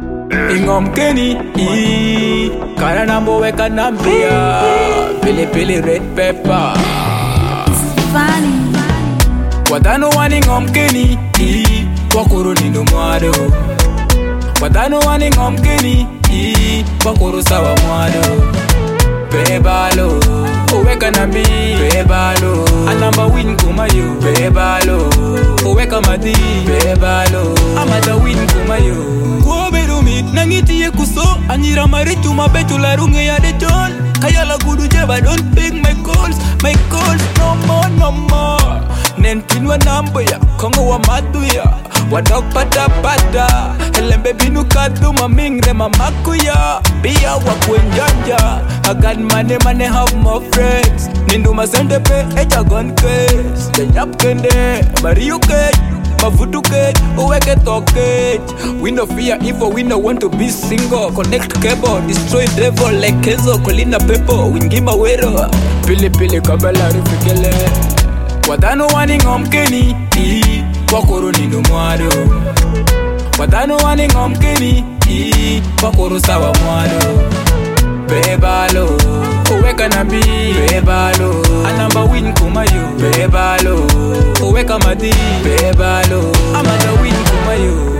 Ingom Kenny, Kana Nambo weka nambia, pili pili red pepper. Watano wani Ingom Kenny, Wakuru nindo mwado. Watano wani Ingom Kenny, Wakuru sawa mwado. Bebalo, Oweka nambi, Bebalo, Anamba win kumayo, Bebalo, Oweka madi, Bebalo, Amada win kumayo. Nangiti ye kuso, Anyira maritu mabetu la runge ya de John. Kayala gudu jeba, don't pick my calls no more. Nentinwa nambo ya, Kongo wa madu ya. Wadok pata, Elembe binu kadu mamingre mamaku ya. Biya wa kwenjanja, I got money have more friends. Nindu masende pe, echa gun case. Denyap kende, Mariu cage. Mavutu cage, Oweke talk cage. We no fear evil, we no want to be single. Connect cable, destroy devil like Kenzo. Kolina pepo, wingima wero. Pili pili kabela rufikele. Watano wani Ingom Kenny, Wakuru nindo mwado. Watano wani Ingom Kenny, Wakuru sawa mwado. Bebalo, Oweka nambi, Bebalo, Anamba win kumayo, Bebalo, Oweka madi, Bebalo, Amada win kumayo.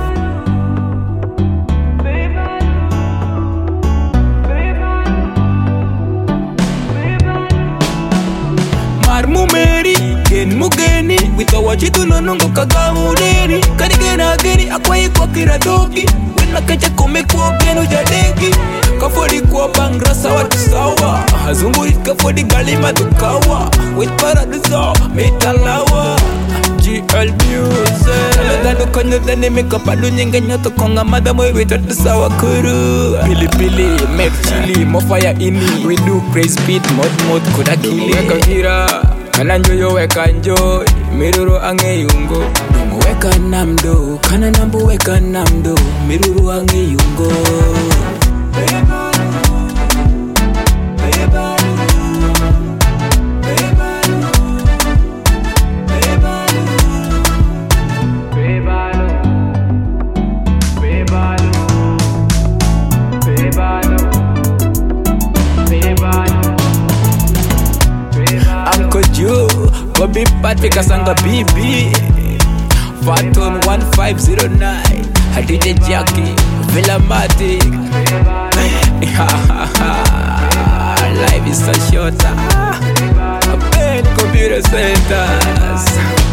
Marmumeri, Gen mugeni, Wita wachitu nonongo kagamudeni. Kanigena geni, Akwayi kwa kiradogi. Wena kacha kome kwa genu jadegi. Kafodi kwa bangrasa watu sawa. Hazunguri kafodi galima tukawa. With paradiso, mitalawa. GL Music. Kalodano konyo dani mikapadu nyinge nyoto konga madamo witatu sawa kuru. Pili pili, make chili, mofaya ini. We do praise beat, mod kudakili. Weka gira, kananjo yo weka enjoy. Miruru ange yungo. Dungu weka namdo, kana nambu weka namdo. Miruru ange yungo. Uncle Joe, Bobby Patrick Asanga BB, Faton 1509, Hadija Jackie, Villa Matic. Life is so short. Computer centers.